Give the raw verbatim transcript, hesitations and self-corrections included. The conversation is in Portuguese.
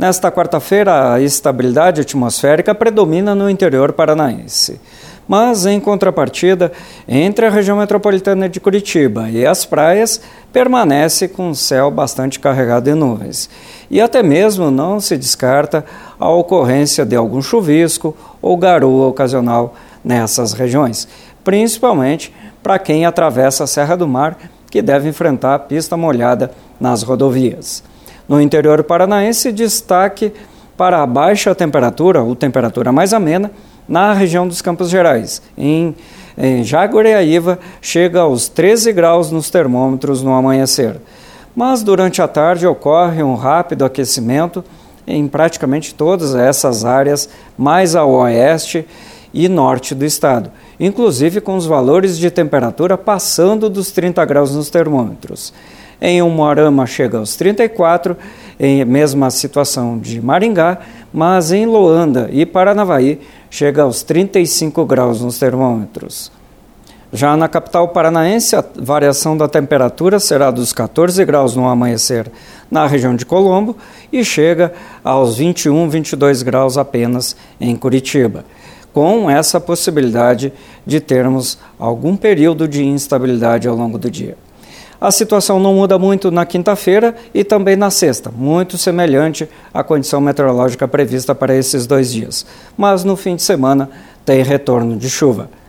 Nesta quarta-feira, a estabilidade atmosférica predomina no interior paranaense. Mas, em contrapartida, entre a região metropolitana de Curitiba e as praias, permanece com o céu bastante carregado de nuvens. E até mesmo não se descarta a ocorrência de algum chuvisco ou garoa ocasional nessas regiões, principalmente para quem atravessa a Serra do Mar, que deve enfrentar a pista molhada nas rodovias. No interior paranaense, destaque para a baixa temperatura, ou temperatura mais amena, na região dos Campos Gerais. Em, em Jaguariaíva, chega aos treze graus nos termômetros no amanhecer. Mas durante a tarde ocorre um rápido aquecimento em praticamente todas essas áreas mais ao oeste e norte do estado, inclusive com os valores de temperatura passando dos trinta graus nos termômetros. Em Umuarama chega aos trinta e quatro, em mesma situação de Maringá, mas em Loanda e Paranavaí chega aos trinta e cinco graus nos termômetros. Já na capital paranaense, a variação da temperatura será dos quatorze graus no amanhecer na região de Colombo e chega aos vinte e um, vinte e dois graus apenas em Curitiba, com essa possibilidade de termos algum período de instabilidade ao longo do dia. A situação não muda muito na quinta-feira e também na sexta, muito semelhante à condição meteorológica prevista para esses dois dias. Mas no fim de semana tem retorno de chuva.